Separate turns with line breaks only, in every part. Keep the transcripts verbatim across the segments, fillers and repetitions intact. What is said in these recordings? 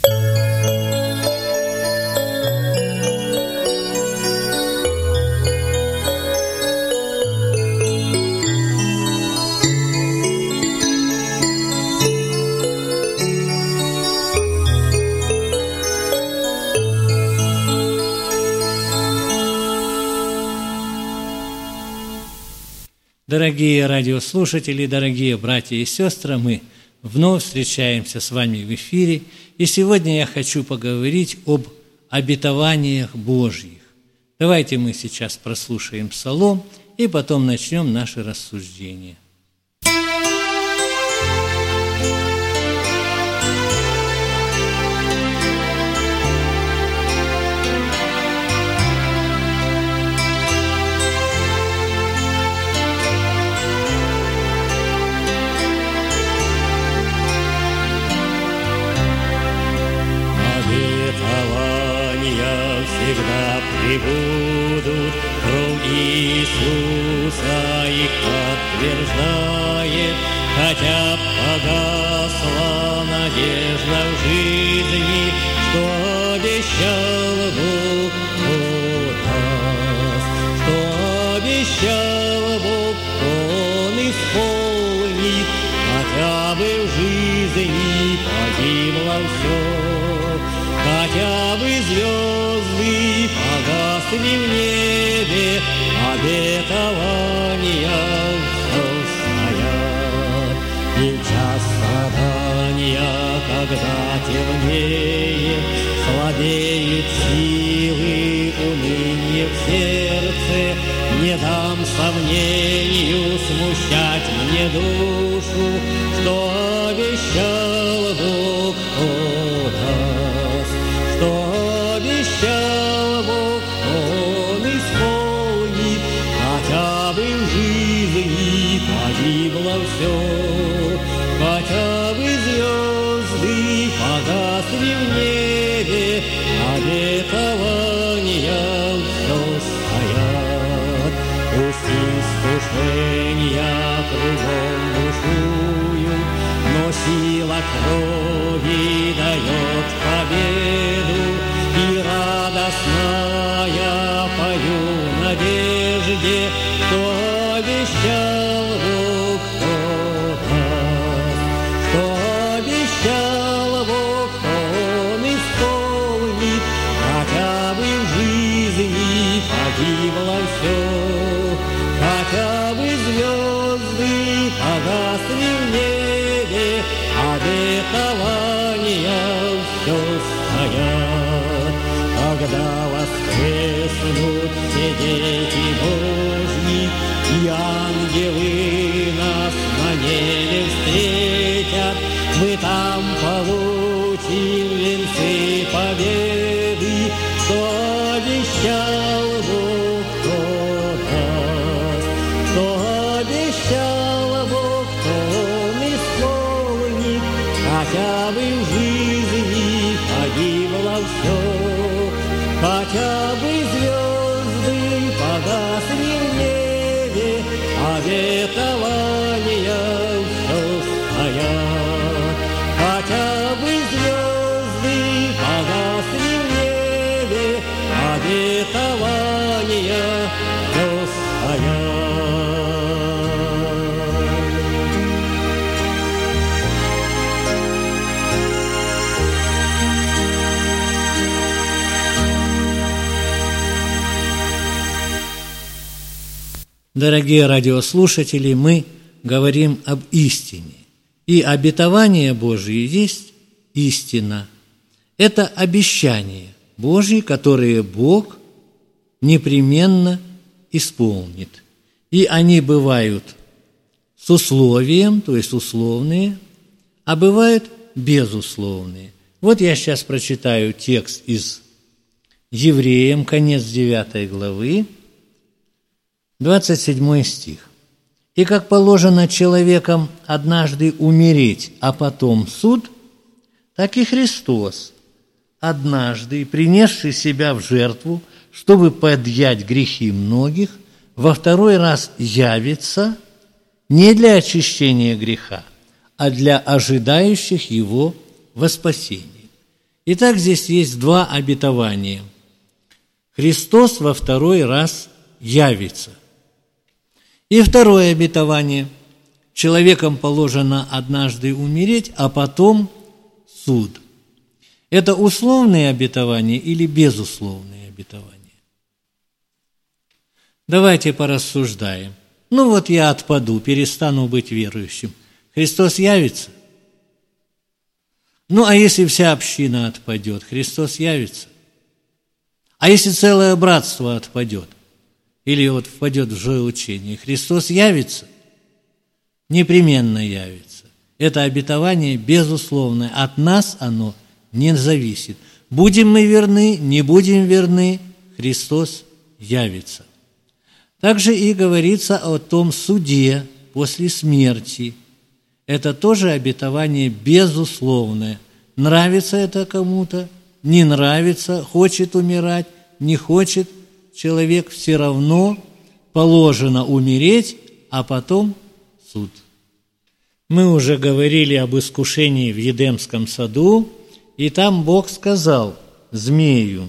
Дорогие радиослушатели, дорогие братья и сестры, мы вновь встречаемся с вами в эфире, и сегодня я хочу поговорить об обетованиях Божьих. Давайте мы сейчас прослушаем псалом, и потом начнем наши рассуждения.
Всегда прибудут, кровь Иисуса их подтверждает, хотя погасла надежда в жизни, что обещал Бог, Он даст, что обещал Бог, Он исполнит, хотя бы в жизни погибло все, хотя бы звезды погасли в небе, обетования все стоят. И в час страдания, когда темнеет, слабеют силы, уныние в сердце, не дам сомнению смущать мне душу, что обещал Бог, Он даст, что обещал Бог, Он исполнит, хотя бы в жизни погибло все, хотя бы звезды погасли в небе, обетования все стоят. Пусть искушения кругом бушуют, но сила крови дает победу, и радостная пою надежде, что обещал Бог, Он даст, что обещал Бог, Он исполнит, хотя бы в жизни погибло все, хотя бы звезды погасли в небе, обетования все стоят. Когда воскреснут все дети Божьи, и ангелы нас на небе встретят, мы там получим венцы победы, что обещал Бог, Он даст, что обещал Бог, Он исполнит, хотя бы в жизни погибло все, хотя бы звезды погасли в небе, обетования все стоят. Хотя бы звезды погасли в небе, обетования все стоят.
Дорогие радиослушатели, мы говорим об истине. И обетование Божие есть истина. Это обещания Божьи, которые Бог непременно исполнит. И они бывают с условием, то есть условные, а бывают безусловные. Вот я сейчас прочитаю текст из Евреям, конец девятой главы, двадцать седьмой стих. «И как положено человеком однажды умереть, а потом суд, так и Христос, однажды принесший себя в жертву, чтобы подъять грехи многих, во второй раз явится не для очищения греха, а для ожидающих его во спасение». Итак, здесь есть два обетования. Христос во второй раз явится. И второе обетование. Человеком положено однажды умереть, а потом суд. Это условные обетования или безусловные обетования? Давайте порассуждаем. Ну вот я отпаду, перестану быть верующим. Христос явится? Ну а если вся община отпадет, Христос явится? А если целое братство отпадет? Или вот впадет в злоучение, Христос явится? Непременно явится. Это обетование безусловное. От нас оно не зависит. Будем мы верны, не будем верны, Христос явится. Также и говорится о том суде после смерти. Это тоже обетование безусловное. Нравится это кому-то, не нравится, хочет умирать, не хочет, человек все равно положено умереть, а потом суд. Мы уже говорили об искушении в Едемском саду, и там Бог сказал змею: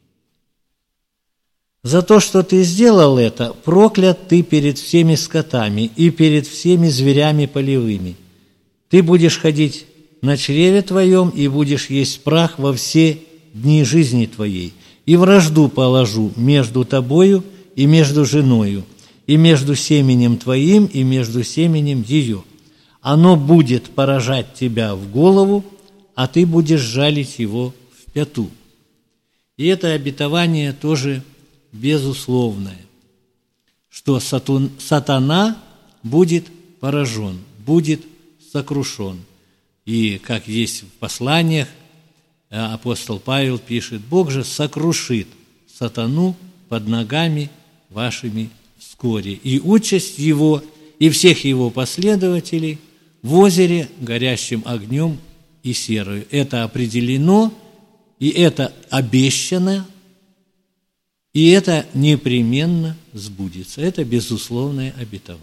«За то, что ты сделал это, проклят ты перед всеми скотами и перед всеми зверями полевыми. Ты будешь ходить на чреве твоем и будешь есть прах во все дни жизни твоей. И вражду положу между тобою и между женою, и между семенем твоим и между семенем ее. Оно будет поражать тебя в голову, а ты будешь жалить его в пяту». И это обетование тоже безусловное, что сатана будет поражен, будет сокрушен. И, как есть в посланиях, апостол Павел пишет: «Бог же сокрушит сатану под ногами вашими вскоре, и участь его и всех его последователей в озере, горящим огнем и серою». Это определено, и это обещано, и это непременно сбудется. Это безусловное обетование.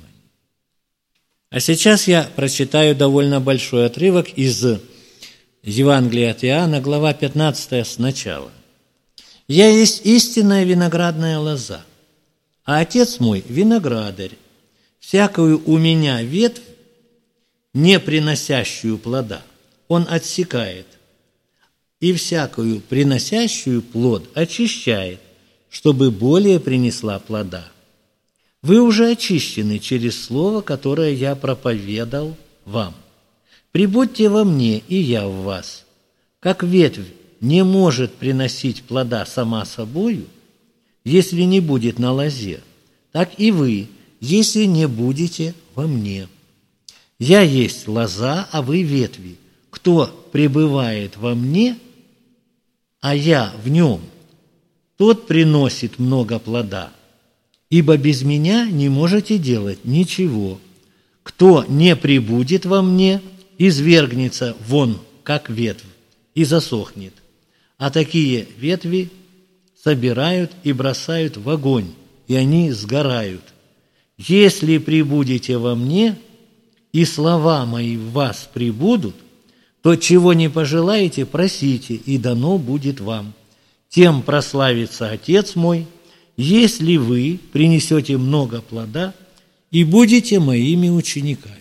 А сейчас я прочитаю довольно большой отрывок из Евангелия от Иоанна, глава пятнадцатая сначала. «Я есть истинная виноградная лоза, а Отец мой виноградарь. Всякую у меня ветвь, не приносящую плода, он отсекает, и всякую приносящую плод очищает, чтобы более принесла плода. Вы уже очищены через слово, которое я проповедал вам. Прибудьте во мне, и я в вас. Как ветвь не может приносить плода сама собою, если не будет на лозе, так и вы, если не будете во мне. Я есть лоза, а вы ветви. Кто пребывает во мне, а я в нем, тот приносит много плода, ибо без меня не можете делать ничего. Кто не пребудет во мне, извергнется вон, как ветвь, и засохнет. А такие ветви собирают и бросают в огонь, и они сгорают. Если пребудете во мне, и слова мои в вас пребудут, то чего не пожелаете, просите, и дано будет вам. Тем прославится Отец мой, если вы принесете много плода и будете моими учениками».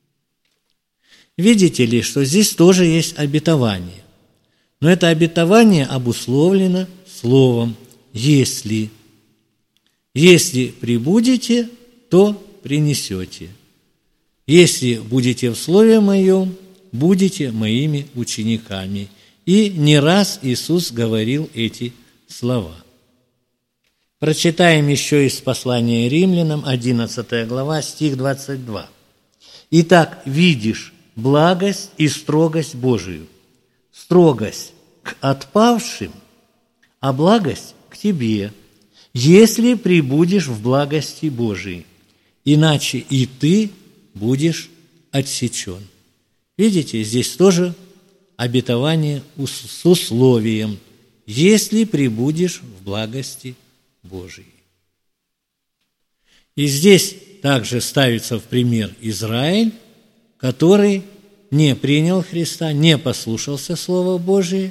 Видите ли, что здесь тоже есть обетование. Но это обетование обусловлено словом «если». Если прибудете, то принесете. Если будете в слове моем, будете моими учениками. И не раз Иисус говорил эти слова. Прочитаем еще из послания Римлянам, одиннадцатая глава, стих двадцать два. «Итак, видишь благость и строгость Божию, строгость к отпавшим, а благость к тебе, если пребудешь в благости Божией, иначе и ты будешь отсечен». Видите, здесь тоже обетование с условием: если пребудешь в благости Божией. И здесь также ставится в пример Израиль, который не принял Христа, не послушался Слова Божия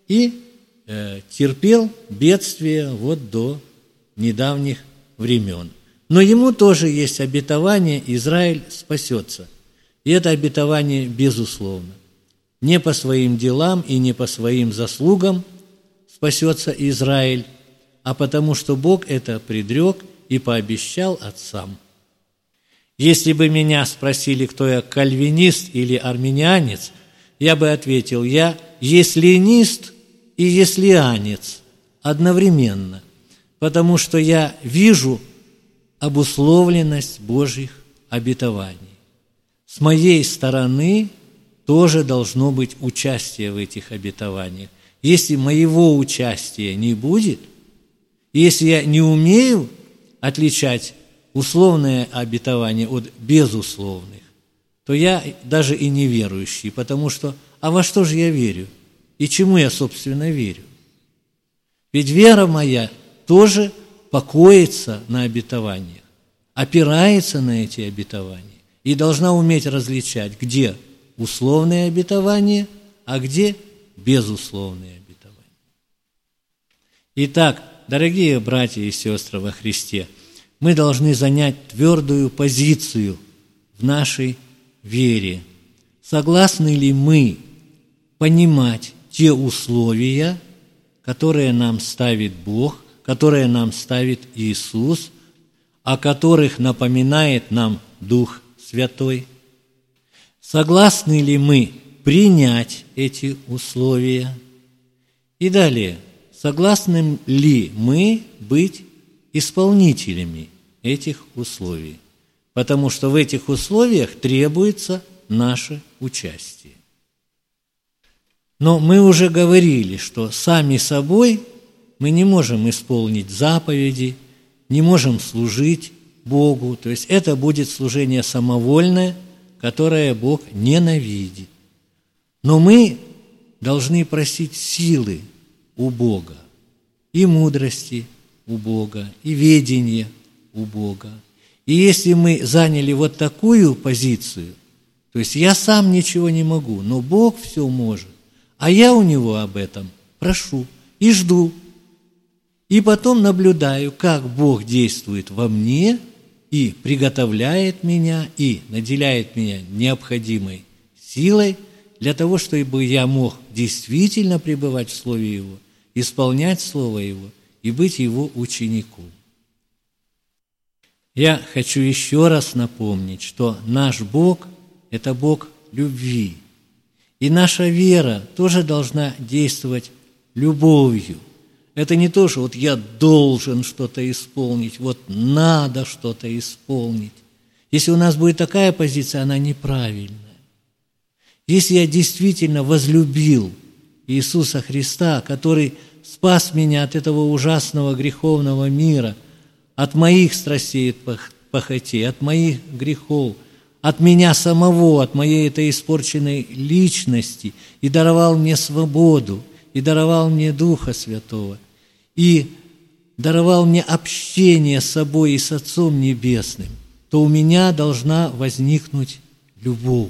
и э, терпел бедствие вот до недавних времен. Но ему тоже есть обетование: Израиль спасется. И это обетование безусловно. Не по своим делам и не по своим заслугам спасется Израиль, а потому что Бог это предрек и пообещал отцам. Если бы меня спросили, кто я, кальвинист или арминианец, я бы ответил: я есленист и еслианец одновременно, потому что я вижу обусловленность Божьих обетований. С моей стороны тоже должно быть участие в этих обетованиях. Если моего участия не будет, если я не умею отличать условные обетования от безусловных, то я даже и неверующий, потому что, а во что же я верю? И чему я, собственно, верю? Ведь вера моя тоже покоится на обетованиях, опирается на эти обетования и должна уметь различать, где условные обетования, а где безусловные обетования. Итак, дорогие братья и сестры во Христе, мы должны занять твердую позицию в нашей вере. Согласны ли мы понимать те условия, которые нам ставит Бог, которые нам ставит Иисус, о которых напоминает нам Дух Святой? Согласны ли мы принять эти условия? И далее, согласны ли мы быть исполнителями этих условий? Потому что в этих условиях требуется наше участие. Но мы уже говорили, что сами собой мы не можем исполнить заповеди, не можем служить Богу. То есть это будет служение самовольное, которое Бог ненавидит. Но мы должны просить силы у Бога, и мудрости у Бога, и ведения у Бога. И если мы заняли вот такую позицию, то есть я сам ничего не могу, но Бог все может, а я у Него об этом прошу и жду. И потом наблюдаю, как Бог действует во мне и приготовляет меня, и наделяет меня необходимой силой для того, чтобы я мог действительно пребывать в Слове Его, исполнять Слово Его и быть Его учеником. Я хочу еще раз напомнить, что наш Бог – это Бог любви. И наша вера тоже должна действовать любовью. Это не то, что вот я должен что-то исполнить, вот надо что-то исполнить. Если у нас будет такая позиция, она неправильная. Если я действительно возлюбил Иисуса Христа, который спас меня от этого ужасного греховного мира, от моих страстей и похотей, от моих грехов, от меня самого, от моей этой испорченной личности, и даровал мне свободу, и даровал мне Духа Святого, и даровал мне общение с собой и с Отцом Небесным, то у меня должна возникнуть любовь.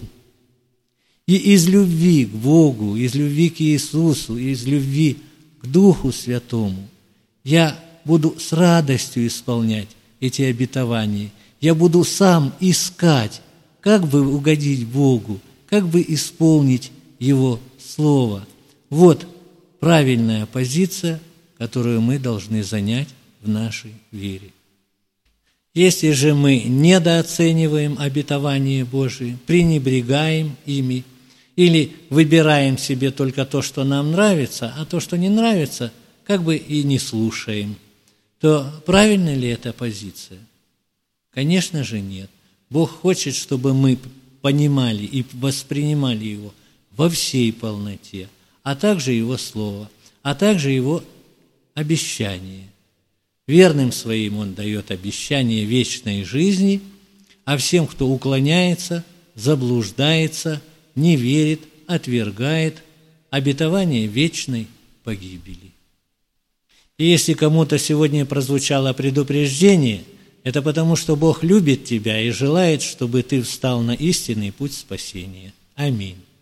И из любви к Богу, из любви к Иисусу, из любви к Духу Святому я буду с радостью исполнять эти обетования. Я буду сам искать, как бы угодить Богу, как бы исполнить Его Слово. Вот правильная позиция, которую мы должны занять в нашей вере. Если же мы недооцениваем обетования Божии, пренебрегаем ими, или выбираем себе только то, что нам нравится, а то, что не нравится, как бы и не слушаем, то правильна ли эта позиция? Конечно же нет. Бог хочет, чтобы мы понимали и воспринимали Его во всей полноте, а также Его Слово, а также Его обещание. Верным своим Он дает обещание вечной жизни, а всем, кто уклоняется, заблуждается, не верит, отвергает обетование вечной погибели. И если кому-то сегодня прозвучало предупреждение, это потому, что Бог любит тебя и желает, чтобы ты встал на истинный путь спасения. Аминь.